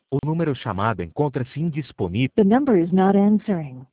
O número chamado encontra-se indisponível. The number is not answering.